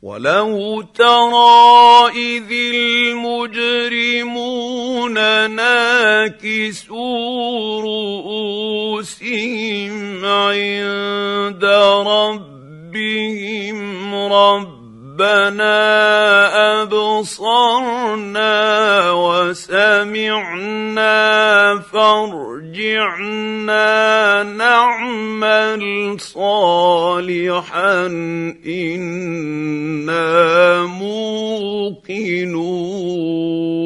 ولو ترى إذ المجرمون ناكسوا رءوسهم عند ربهم ربنا أبصرنا وسمعنا فارجعنا نعمل صالحا إنا موقنون.